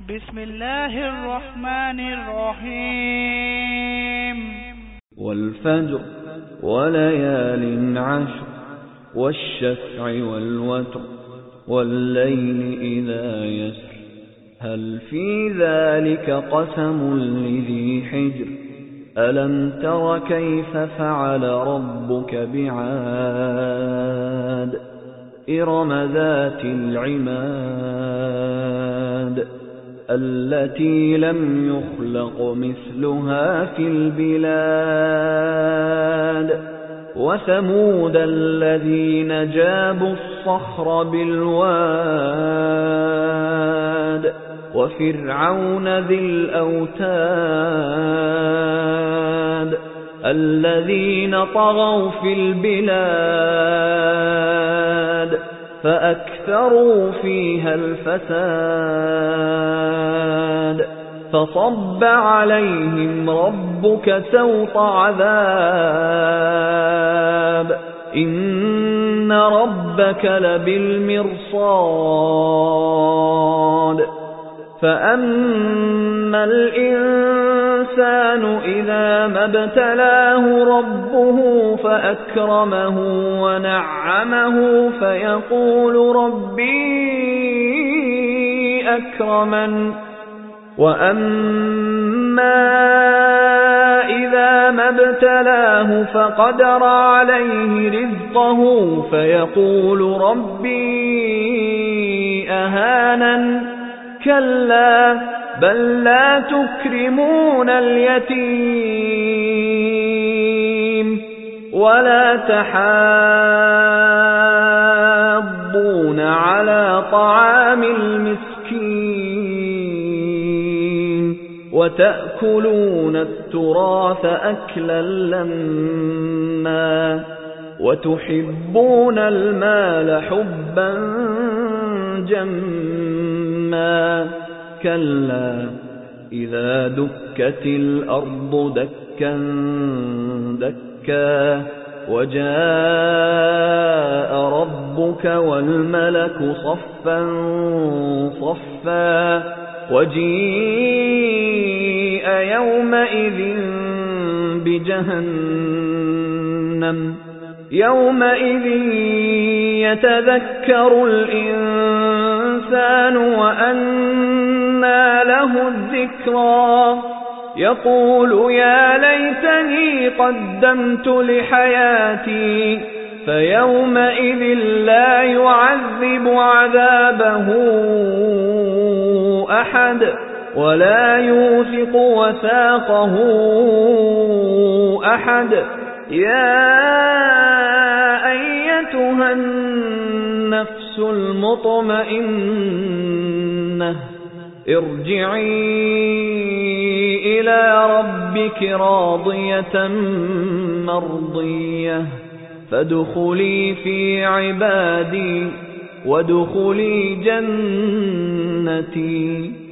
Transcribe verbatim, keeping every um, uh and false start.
بسم الله الرحمن الرحيم والفجر وليال عشر والشفع والوتر والليل إذا يسر هل في ذلك قسم لذي حجر ألم تر كيف فعل ربك بعاد إرم ذات العماد التي لم يخلق مثلها في البلاد وثمود الذين جابوا الصخر بالواد وفرعون ذي الأوتاد الذين طغوا في البلاد فأكثروا فيها الفساد فصب عليهم ربك سوط عذاب إن ربك لبالمرصاد فأما الإنسان إذا ما ابتلاه ربه فأكرمه ونعمه فيقول ربي أكرمن وأما إذا ما ابتلاه فقدر عليه رزقه فيقول ربي أهانن كلا بل لا تكرمون اليتيم ولا تحاضون على طعام المسكين وتأكلون التراث أكلا لما وتحبون المال حبا جما كلا إذا دكت الأرض دكا دكا وجاء ربك والملك صفا صفا وجيء يومئذ بجهنم يومئذ يتذكر الإنسان وأنى له الذكرى يقول يا ليتني قدمت لحياتي فيومئذ لا يعذب عذابه أحد ولا يوثق وثاقه أحد يا أيتها النفس المطمئنة ارجعي إلى ربك راضية مرضية فادخلي في عبادي وادخلي جنتي.